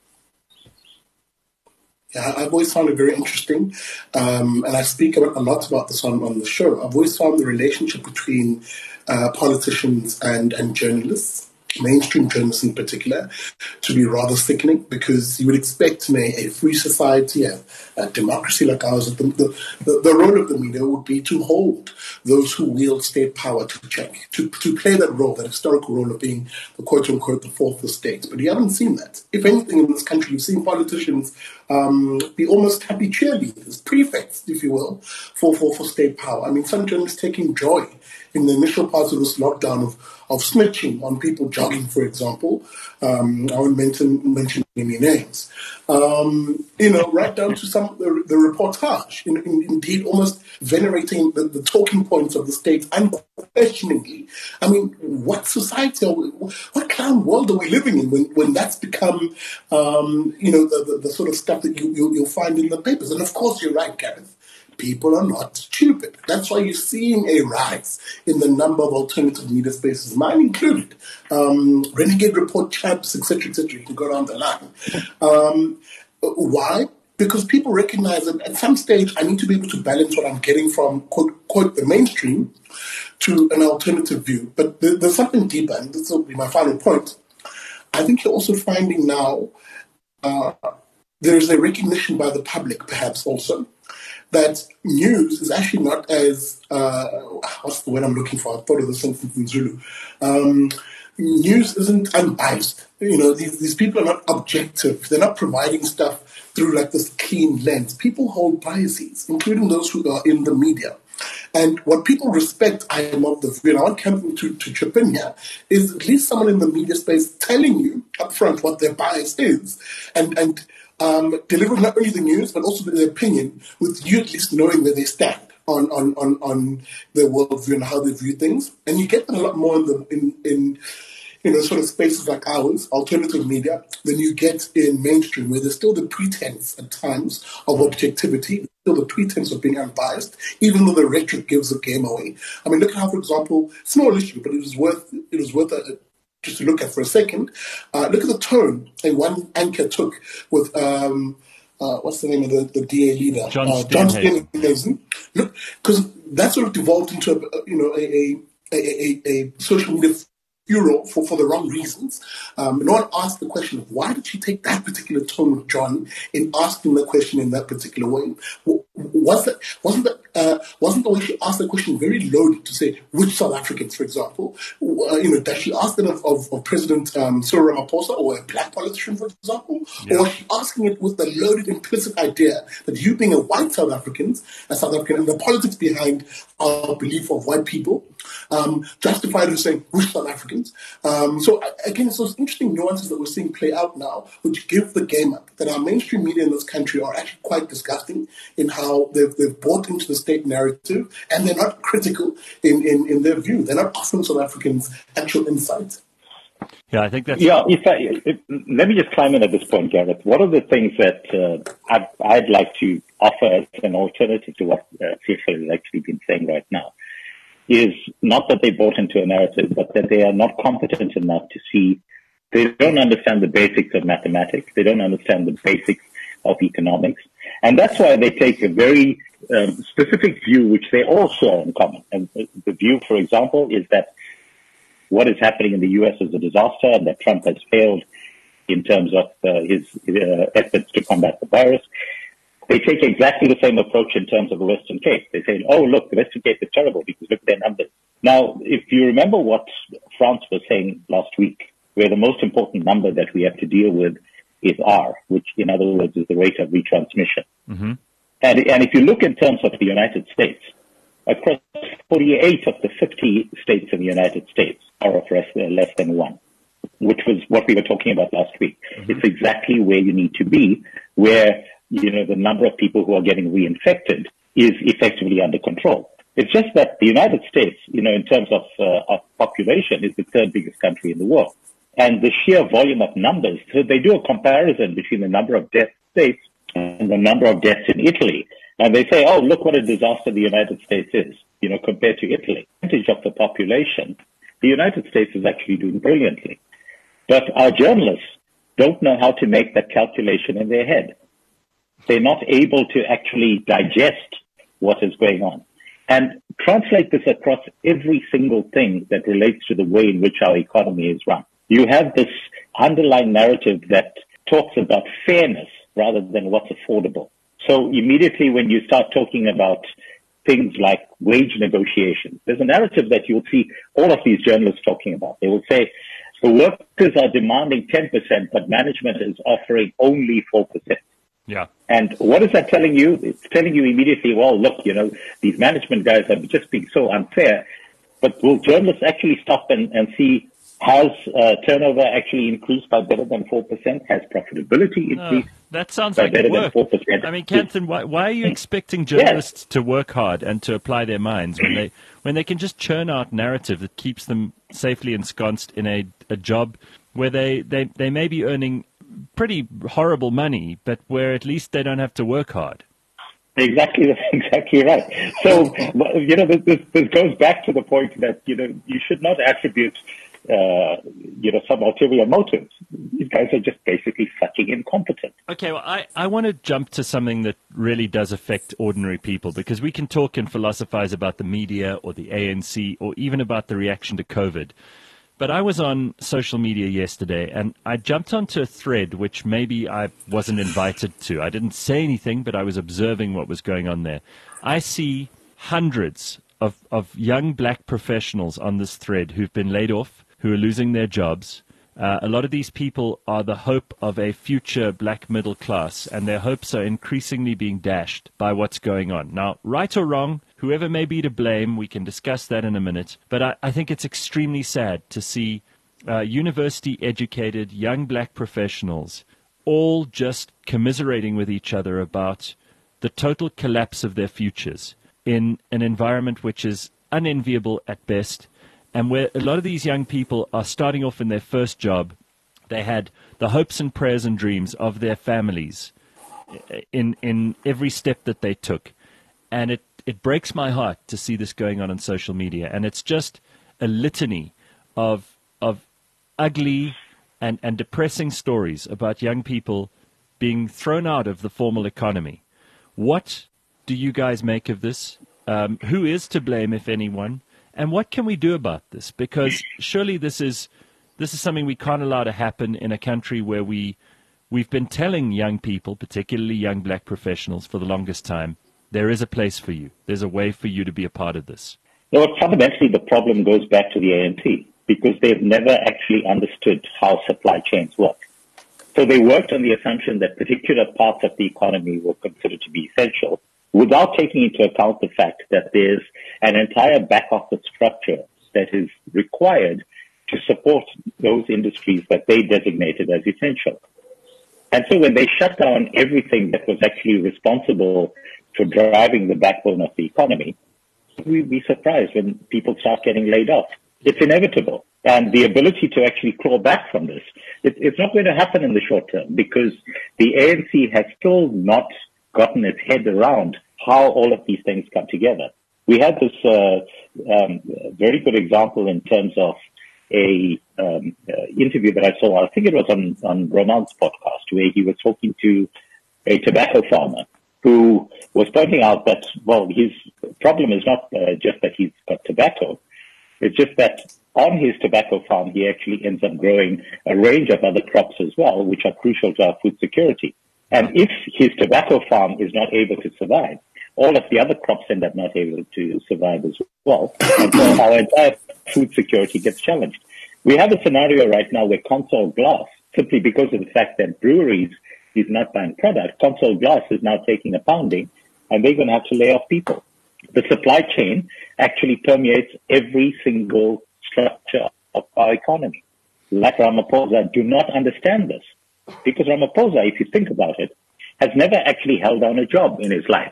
Yeah, I've always found it very interesting, um, and I speak a lot about this on, on the show. I've always found the relationship between uh, politicians and, and journalists, mainstream journalists in particular, to be rather sickening, because you would expect in a, a free society, a, a democracy like ours, the, the, the role of the media would be to hold those who wield state power to check, to, to play that role, that historical role of being the quote-unquote the fourth estate. But you haven't seen that. If anything, in this country, you've seen politicians um, be almost happy cheerleaders, prefects, if you will, for, for, for state power. I mean, some journalists taking joy in the initial parts of this lockdown of, of snitching on people jogging, for example. Um, I won't mention, mention any names. Um, you know, right down to some of the, the reportage, in, in, indeed almost venerating the, the talking points of the state unquestioningly. I mean, what society are we, what clown world are we living in when, when that's become, um, you know, the, the, the sort of stuff that you, you, you'll find in the papers? And of course, you're right, Gareth. People are not stupid. That's why you're seeing a rise in the number of alternative media spaces, mine included. Um, Renegade Report, Champs, et cetera, et cetera. You can go down the line. Um, why? Because people recognize that at some stage I need to be able to balance what I'm getting from, quote, quote the mainstream to an alternative view. But there, there's something deeper, and this will be my final point. I think you're also finding now uh, there's a recognition by the public, perhaps also, that news is actually not as, uh, what's the word I'm looking for? I thought of the sentence in Zulu. Um, news isn't unbiased. You know, these, these people are not objective. They're not providing stuff through like this clean lens. People hold biases, including those who are in the media. And what people respect, I am of the view, and I want Kempton to, to chip in here, is at least someone in the media space telling you up front what their bias is, and and um, delivering not only the news but also their opinion, with you at least knowing where they stand on on on, on their worldview and how they view things. And you get that a lot more in the in in you know, sort of spaces like ours, alternative media, than you get in mainstream, where there's still the pretense at times of objectivity, still the pretense of being unbiased, even though the rhetoric gives the game away. I mean, look at how, for example, small issue, but it was worth it was worth a, just to look at for a second. Uh, look at the tone and one anchor took with um, uh, what's the name of the, the D A leader, John uh, John Steenhuisen. Look, because that sort of devolved into a, you know a a, a, a social media Euro for, for the wrong reasons. Um, no one asked the question of why did she take that particular tone with John in asking the question in that particular way. Was that, wasn't that, uh, wasn't the way she asked the question very loaded to say which South Africans, for example? Uh, you know, does she ask that of, of, of President um, Cyril Ramaphosa or a black politician, for example? Yeah. Or was she asking it with the loaded implicit idea that you being a white South African, a South African, and the politics behind our belief of white people um, justified her saying which South Africans? Um, so again, it's those interesting nuances that we're seeing play out now, which give the game up that our mainstream media in this country are actually quite disgusting in how they've, they've bought into the state narrative, and they're not critical in, in, in their view. They're not offering South Africans actual insight. Yeah, I think that's... Yeah, if I, if, let me just climb in at this point, Gareth. One of the things that uh, I'd, I'd like to offer as an alternative to what uh, C F L has actually been saying right now is not that they bought into a narrative, but that they are not competent enough to see, they don't understand the basics of mathematics, they don't understand the basics of economics, and that's why they take a very um, specific view, which they all share in common. And the view, for example, is that what is happening in the U S is a disaster, and that Trump has failed in terms of uh, his uh, efforts to combat the virus. They take exactly the same approach in terms of the Western Cape. They say, oh, look, the Western Cape is terrible because look at their numbers. Now, if you remember what France was saying last week, where the most important number that we have to deal with is R, which in other words is the rate of retransmission. Mm-hmm. And, and if you look in terms of the United States, across forty-eight of the fifty states in the United States are of less, uh, less than one, which was what we were talking about last week. Mm-hmm. It's exactly where you need to be, where you know, the number of people who are getting reinfected is effectively under control. It's just that the United States, you know, in terms of, uh, of population, is the third biggest country in the world. And the sheer volume of numbers, so they do a comparison between the number of deaths in the States and the number of deaths in Italy. And they say, oh, look what a disaster the United States is, you know, compared to Italy. Percentage of the population, the United States is actually doing brilliantly. But our journalists don't know how to make that calculation in their head. They're not able to actually digest what is going on and translate this across every single thing that relates to the way in which our economy is run. You have this underlying narrative that talks about fairness rather than what's affordable. So immediately when you start talking about things like wage negotiations, there's a narrative that you'll see all of these journalists talking about. They will say the workers are demanding ten percent, but management is offering only four percent. Yeah. And what is that telling you? It's telling you immediately, well, look, you know, these management guys are just being so unfair. But will journalists actually stop and, and see, has uh, turnover actually increased by better than four percent? Has profitability increased? Uh, that sounds by like better work. than four percent? I mean, Kempton, why, why are you expecting journalists yes. to work hard and to apply their minds when they when they can just churn out narrative that keeps them safely ensconced in a, a job where they, they, they may be earning pretty horrible money, but where at least they don't have to work hard? Exactly, exactly right. So, you know, this, this, this goes back to the point that, you know, you should not attribute, uh, you know, some ulterior motives. These guys are just basically fucking incompetent. Okay, well, I, I want to jump to something that really does affect ordinary people, because we can talk and philosophize about the media or the A N C or even about the reaction to COVID. But I was on social media yesterday, and I jumped onto a thread which maybe I wasn't invited to. I didn't say anything, but I was observing what was going on there. I see hundreds of, of young black professionals on this thread who've been laid off, who are losing their jobs. Uh, a lot of these people are the hope of a future black middle class, and their hopes are increasingly being dashed by what's going on. Now, right or wrong, whoever may be to blame, we can discuss that in a minute. But I, I think it's extremely sad to see uh, university-educated young black professionals all just commiserating with each other about the total collapse of their futures in an environment which is unenviable at best, and where a lot of these young people are starting off in their first job. They had the hopes and prayers and dreams of their families in in every step that they took. And it, it breaks my heart to see this going on on social media. And it's just a litany of of ugly and, and depressing stories about young people being thrown out of the formal economy. What do you guys make of this? Um, who is to blame, if anyone? And what can we do about this? Because surely this is this is something we can't allow to happen in a country where we, we've been telling young people, particularly young black professionals, for the longest time, there is a place for you. There's a way for you to be a part of this. You know, fundamentally, the problem goes back to the A N C because they've never actually understood how supply chains work. So they worked on the assumption that particular parts of the economy were considered to be essential without taking into account the fact that there's an entire back office structure that is required to support those industries that they designated as essential. And so when they shut down everything that was actually responsible for driving the backbone of the economy, we'd be surprised when people start getting laid off. It's inevitable. And the ability to actually claw back from this, it, it's not going to happen in the short term because the A N C has still not gotten its head around how all of these things come together. We had this uh, um, very good example in terms of a um, uh, interview that I saw. I think it was on, on Roman's podcast where he was talking to a tobacco farmer who was pointing out that, well, his problem is not uh, just that he's got tobacco. It's just that on his tobacco farm, he actually ends up growing a range of other crops as well, which are crucial to our food security. And if his tobacco farm is not able to survive, all of the other crops end up not able to survive as well. And so our entire food security gets challenged. We have a scenario right now where Consol Glass, simply because of the fact that breweries is not buying product, Consol Glass is now taking a pounding, and they're going to have to lay off people. The supply chain actually permeates every single structure of our economy. Like Ramaphosa do not understand this. Because Ramaphosa, if you think about it, has never actually held down a job in his life.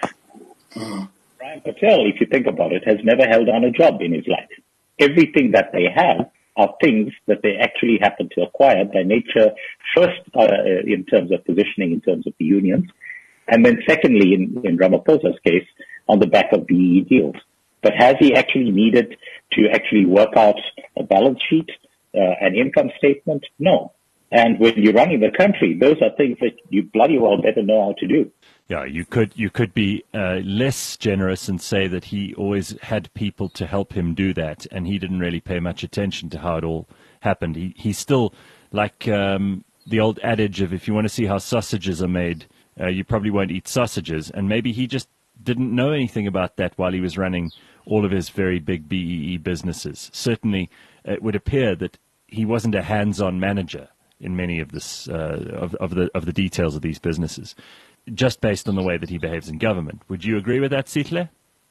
Mm. Brian Patel, if you think about it, has never held down a job in his life. Everything that they have are things that they actually happen to acquire by nature, first uh, in terms of positioning, in terms of the unions, and then secondly, in, in Ramaphosa's case, on the back of B E E deals. But has he actually needed to actually work out a balance sheet, uh, an income statement? No. And when you're running the country, those are things that you bloody well better know how to do. Yeah, you could you could be uh, less generous and say that he always had people to help him do that, and he didn't really pay much attention to how it all happened. He he's still like um, the old adage of if you want to see how sausages are made, uh, you probably won't eat sausages, and maybe he just didn't know anything about that while he was running all of his very big B E E businesses. Certainly, it would appear that he wasn't a hands-on manager in many of this uh, of, of the of the details of these businesses, just based on the way that he behaves in government. Would you agree with that, Sihle?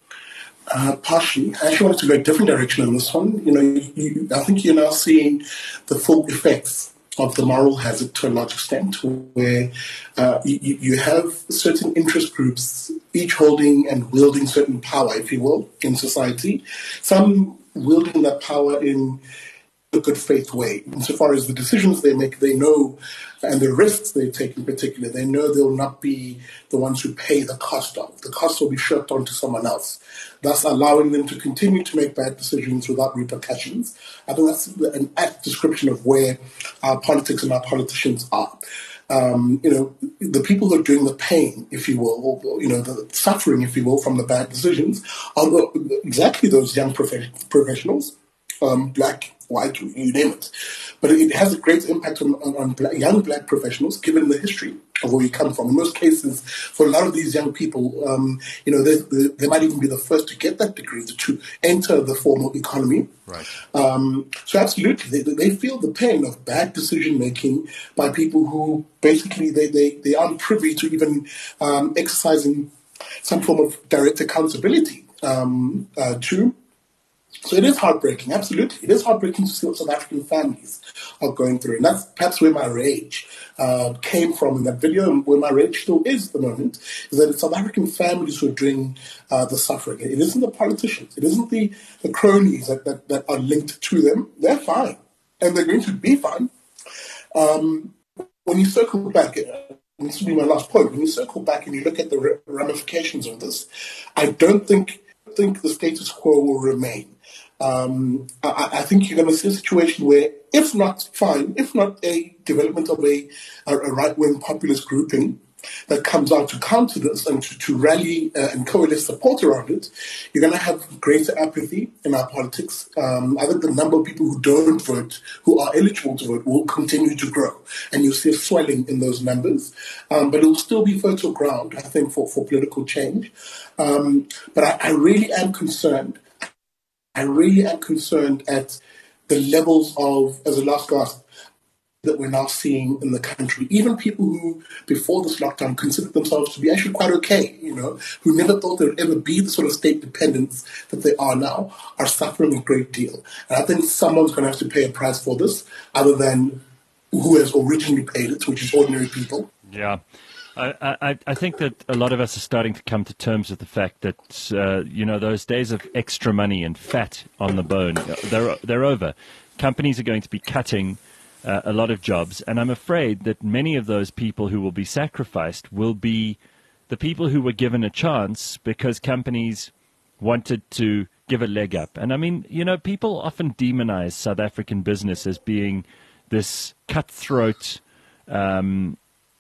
Uh, partially. I actually wanted to go a different direction on this one. You know, you, I think you're now seeing the full effects of the moral hazard to a large extent, where uh, you, you have certain interest groups, each holding and wielding certain power, if you will, in society. Some wielding that power in a good faith way. Insofar as the decisions they make, they know, and the risks they take in particular, they know they'll not be the ones who pay the cost of. The cost will be shirked onto someone else, thus allowing them to continue to make bad decisions without repercussions. I think that's an apt description of where our politics and our politicians are. Um, you know, the people who are doing the pain, if you will, or, you know, the suffering, if you will, from the bad decisions are the, exactly those young prof- professionals, um, black, white, you name it. But it has a great impact on, on, on black, young black professionals, given the history of where we come from. In most cases, for a lot of these young people, um, you know, they, they, they might even be the first to get that degree, to enter the formal economy. Right. Um, so absolutely, they, they feel the pain of bad decision-making by people who basically they, they, they aren't privy to even um, exercising some form of direct accountability um, uh, too. So it is heartbreaking, absolutely. It is heartbreaking to see what South African families are going through. And that's perhaps where my rage uh, came from in that video, and where my rage still is at the moment, is that it's South African families who are doing uh, the suffering. It isn't the politicians. It isn't the, the cronies that, that, that are linked to them. They're fine, and they're going to be fine. Um, when you circle back, and this will be my last point, when you circle back and you look at the ramifications of this, I don't think, think the status quo will remain. Um, I, I think you're going to see a situation where, if not fine, if not a development of a, a, a right-wing populist grouping that comes out to counter this and to, to rally uh, and coalesce support around it, you're going to have greater apathy in our politics. Um, I think the number of people who don't vote, who are eligible to vote, will continue to grow. And you'll see a swelling in those numbers. Um, but it will still be fertile ground, I think, for, for political change. Um, but I, I really am concerned I really am concerned at the levels of, as a last gasp, that we're now seeing in the country. Even people who, before this lockdown, considered themselves to be actually quite okay, you know, who never thought there would ever be the sort of state dependence that they are now, are suffering a great deal. And I think someone's going to have to pay a price for this, other than who has originally paid it, which is ordinary people. Yeah. I, I, I think that a lot of us are starting to come to terms with the fact that, uh, you know, those days of extra money and fat on the bone, they're, they're over. Companies are going to be cutting uh, a lot of jobs, and I'm afraid that many of those people who will be sacrificed will be the people who were given a chance because companies wanted to give a leg up. And I mean, you know, people often demonize South African business as being this cutthroat um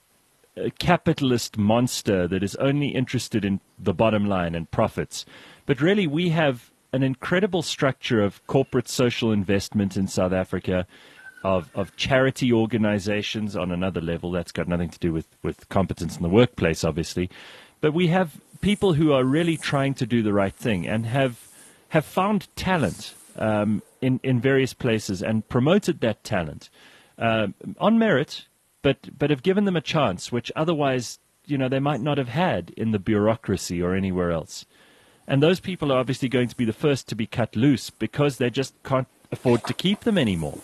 a capitalist monster that is only interested in the bottom line and profits. But really, we have an incredible structure of corporate social investment in South Africa, of, of charity organizations on another level. That's got nothing to do with, with competence in the workplace, obviously. But we have people who are really trying to do the right thing and have have found talent um, in, in various places and promoted that talent uh, on merit, But but have given them a chance, which otherwise, you know, they might not have had in the bureaucracy or anywhere else. And those people are obviously going to be the first to be cut loose because they just can't afford to keep them anymore.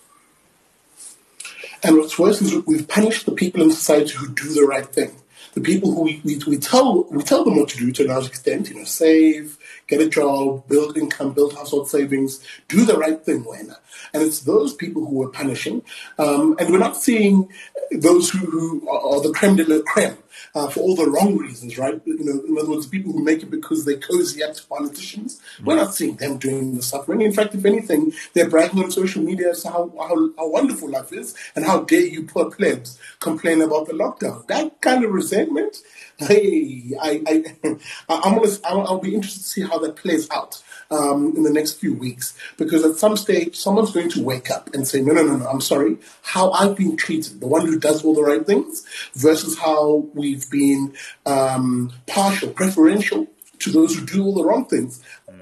And what's worse is we've punished the people in society who do the right thing. The people who we, we, we tell we tell them what to do to a large extent, you know, save, get a job, build income, build household savings, do the right thing, Wena. And it's those people who we're punishing. Um, and we're not seeing those who, who are the creme de la creme uh, for all the wrong reasons, right? You know, in other words, people who make it because they cozy up to politicians. We're not seeing them doing the suffering. In fact, if anything, they're bragging on social media as to how, how, how wonderful life is and how dare you poor plebs complain about the lockdown. That kind of resentment, hey, I, I, I'm gonna, I'll, I'll be interested to see how that plays out um, in the next few weeks, because at some stage, someone's going to wake up and say, no, no, no, no, I'm sorry, how I've been treated, the one who does all the right things, versus how we've been um, partial, preferential to those who do all the wrong things.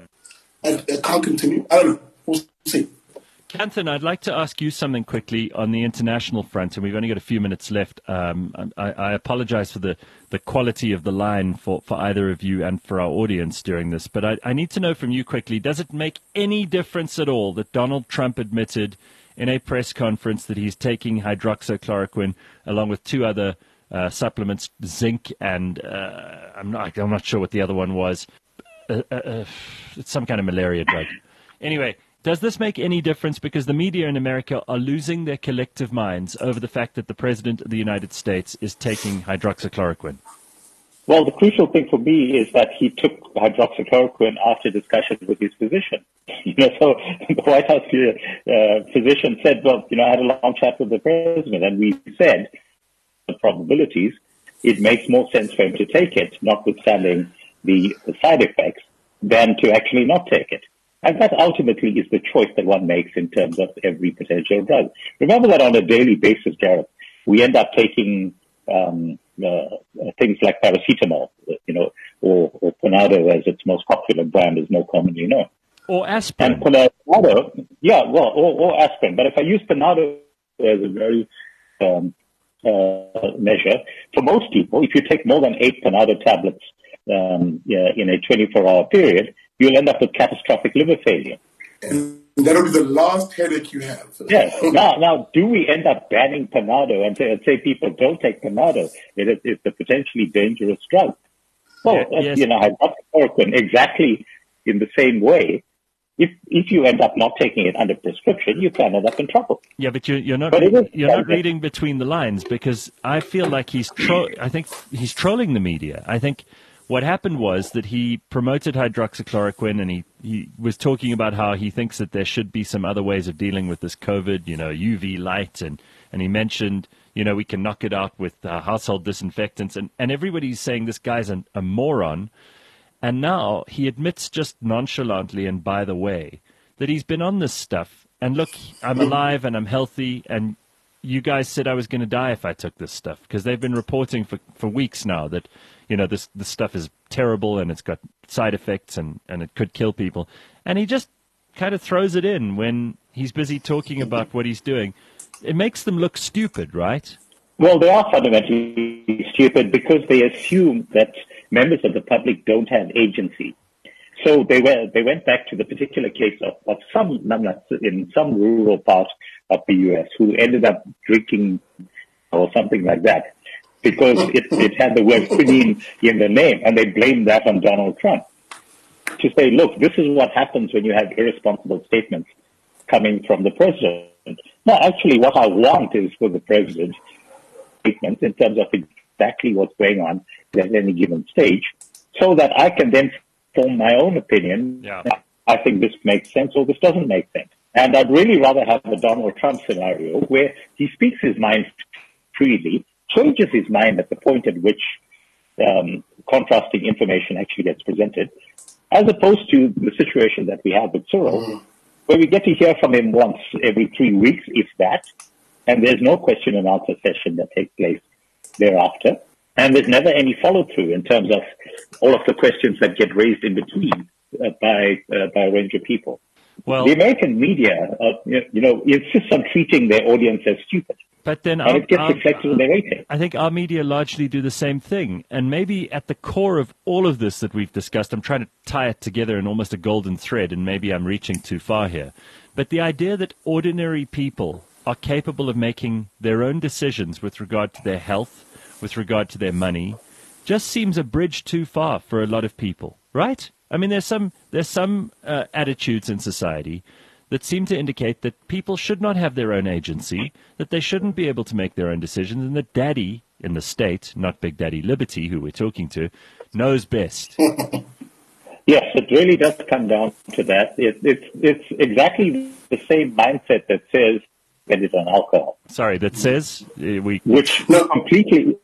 And it can't continue. I don't know. We'll see. Kanthan, I'd like to ask you something quickly on the international front, and we've only got a few minutes left. Um, I, I apologize for the, the quality of the line for, for either of you and for our audience during this, but I, I need to know from you quickly, does it make any difference at all that Donald Trump admitted in a press conference that he's taking hydroxychloroquine along with two other uh, supplements, zinc and uh, I'm not I'm not sure what the other one was. Uh, uh, uh, it's some kind of malaria drug. Anyway, does this make any difference? Because the media in America are losing their collective minds over the fact that the President of the United States is taking hydroxychloroquine. Well, the crucial thing for me is that he took hydroxychloroquine after discussion with his physician. You know, so the White House uh, physician said, well, you know, I had a long chat with the president, and we said the probabilities, it makes more sense for him to take it, notwithstanding the, the side effects, than to actually not take it. And that ultimately is the choice that one makes in terms of every potential drug. Remember that on a daily basis, Gareth, we end up taking um, uh, things like paracetamol, you know, or, or Panado, as its most popular brand is more commonly known. Or aspirin. And Panado, yeah, well, or, or aspirin. But if I use Panado as a very um, uh, measure, for most people, if you take more than eight Panado tablets um, yeah, in a twenty-four hour period, you'll end up with catastrophic liver failure. And that'll be the last headache you have. Yes. Now, now, do we end up banning Panado and say, and say people don't take Panado? It is, it's a potentially dangerous drug. Well, Yeah, yes. you know, hydroxychloroquine, exactly in the same way. If if you end up not taking it under prescription, you can end up in trouble. Yeah, but you're, you're not But it is you're not something. reading between the lines, because I feel like he's tro- I think he's trolling the media. I think what happened was that he promoted hydroxychloroquine, and he, he was talking about how he thinks that there should be some other ways of dealing with this COVID, you know, U V light, and, and he mentioned, you know, we can knock it out with uh, household disinfectants, and, and everybody's saying this guy's an, a moron. And now he admits just nonchalantly and by the way that he's been on this stuff. And look, I'm alive and I'm healthy. And you guys said I was going to die if I took this stuff, because they've been reporting for, for weeks now that, you know, this, this stuff is terrible and it's got side effects and, and it could kill people. And he just kind of throws it in when he's busy talking about what he's doing. It makes them look stupid, right? Well, they are fundamentally stupid because they assume that members of the public don't have agency. So they were they went back to the particular case of, of some in some rural part of the U S who ended up drinking or something like that because it, it had the word quinine in the name, and they blamed that on Donald Trump to say, look, this is what happens when you have irresponsible statements coming from the president. No, actually, what I want is for the president statements in terms of exactly what's going on at any given stage, so that I can then form my own opinion. Yeah. I think this makes sense or this doesn't make sense. And I'd really rather have the Donald Trump scenario where he speaks his mind freely, changes his mind at the point at which um, contrasting information actually gets presented, as opposed to the situation that we have with Cyril, mm. where we get to hear from him once every three weeks, if that, and there's no question and answer session that takes place thereafter. And there's never any follow-through in terms of all of the questions that get raised in between uh, by uh, by a range of people. Well, the American media, uh, you know, insists on treating their audience as stupid. But then and our, it gets our, reflected in their rating. I think our media largely do the same thing. And maybe at the core of all of this that we've discussed, I'm trying to tie it together in almost a golden thread, and maybe I'm reaching too far here. But the idea that ordinary people are capable of making their own decisions with regard to their health, with regard to their money, just seems a bridge too far for a lot of people, right? I mean, there's some there's some uh, attitudes in society that seem to indicate that people should not have their own agency, that they shouldn't be able to make their own decisions, and that Daddy in the state, not Big Daddy Liberty, who we're talking to, knows best. Yes, it really does come down to that. It, it's it's exactly the same mindset that says that it's on alcohol. Sorry, that says uh, we which no, completely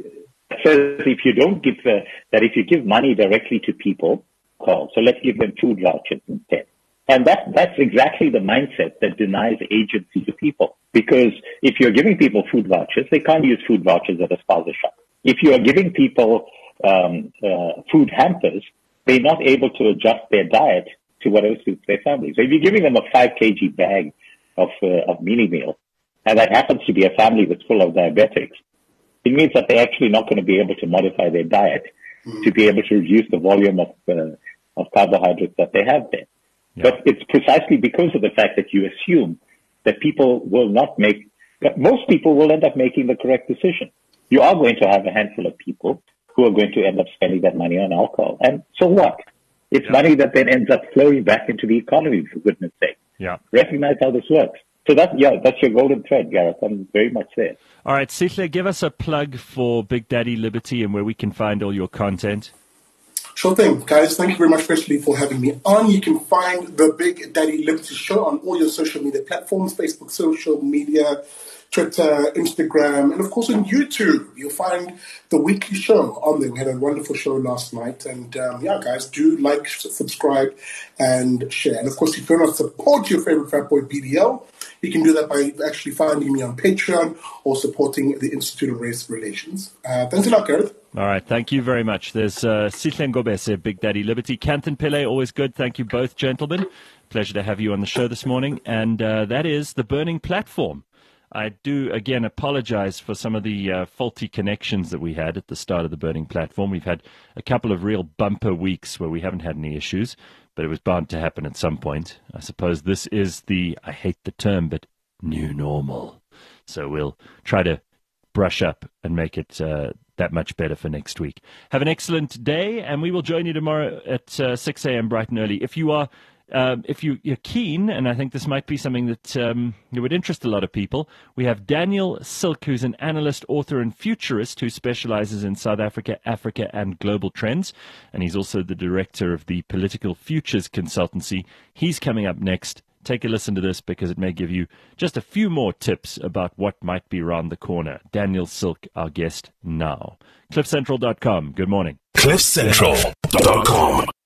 says if you don't give the, that if you give money directly to people, call. So let's give them food vouchers instead. And that, that's exactly the mindset that denies agency to people. Because if you're giving people food vouchers, they can't use food vouchers at a spaza shop. If you are giving people um, uh, food hampers, they're not able to adjust their diet to whatever suits their family. So if you're giving them a five kilogram bag of, uh, of mini meal, and that happens to be a family that's full of diabetics, it means that they're actually not going to be able to modify their diet mm. to be able to reduce the volume of, uh, of carbohydrates that they have there. Yeah. But it's precisely because of the fact that you assume that people will not make, that most people will end up making the correct decision. You are going to have a handful of people who are going to end up spending that money on alcohol. And so what? It's yeah. money that then ends up flowing back into the economy, for goodness sake. Yeah. Recognize how this works. So that, yeah, that's your golden thread, Gareth. I'm very much there. All right, Sihle, give us a plug for Big Daddy Liberty and where we can find all your content. Sure thing, guys. Thank you very much, especially for having me on. You can find the Big Daddy Liberty Show on all your social media platforms, Facebook, social media, Twitter, Instagram, and of course on YouTube. You'll find the weekly show on there. We had a wonderful show last night. And um, yeah, guys, do like, subscribe, and share. And of course, if you want to support your favorite Fat Boy B D L, you can do that by actually finding me on Patreon or supporting the Institute of Race Relations. Uh, thanks a lot, Gareth. All right, thank you very much. There's uh, Sihle Ngobese, Big Daddy Liberty. Kanthan Pillay, always good. Thank you both, gentlemen. Pleasure to have you on the show this morning. And uh, that is The Burning Platform. I do, again, apologize for some of the uh, faulty connections that we had at the start of the Burning Platform. We've had a couple of real bumper weeks where we haven't had any issues, but it was bound to happen at some point. I suppose this is the, I hate the term, but new normal. So we'll try to brush up and make it uh, that much better for next week. Have an excellent day, and we will join you tomorrow at uh, six a.m. bright and early. If you are Um, if you, you're keen, and I think this might be something that um, would interest a lot of people, we have Daniel Silk, who's an analyst, author, and futurist who specializes in South Africa, Africa, and global trends. And he's also the director of the Political Futures Consultancy. He's coming up next. Take a listen to this because it may give you just a few more tips about what might be around the corner. Daniel Silk, our guest now. cliff central dot com. Good morning. cliff central dot com